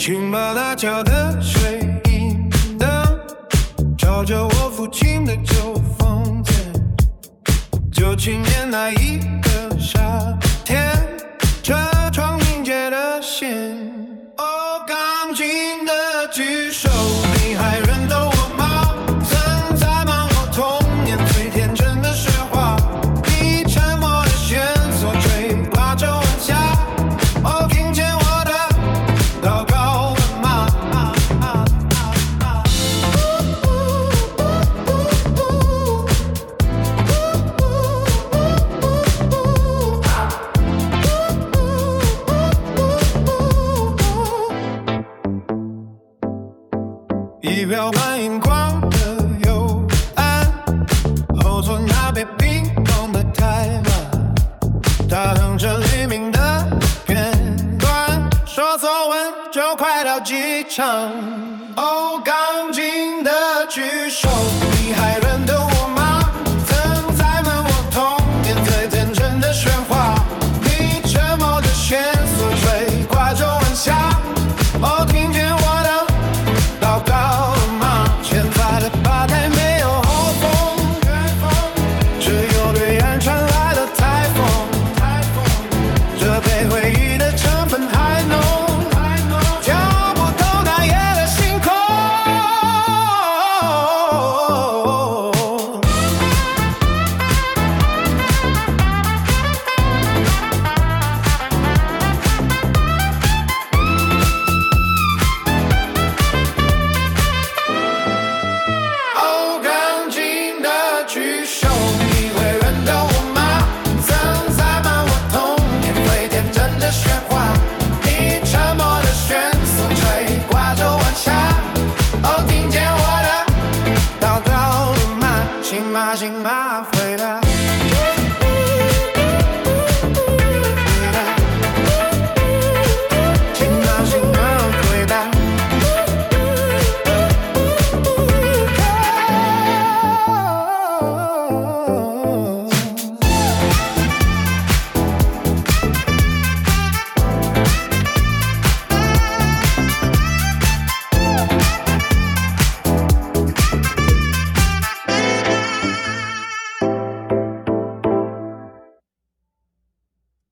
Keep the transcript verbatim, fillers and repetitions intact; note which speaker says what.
Speaker 1: 青马大桥的水银灯，照着我父亲的旧房子。九七年那一个夏天，车窗凝结的线，哦，钢琴的举手，你还认得我吗？曾载满我童年最天真的时话，你沉默的线索吹挂着晚霞，哦，听见我的祷告了吗？仪表板荧光的右岸，后座那被冰冻的太慢，他哼着黎明的片段，说作文就快到机场。哦，钢琴的举手，你还认得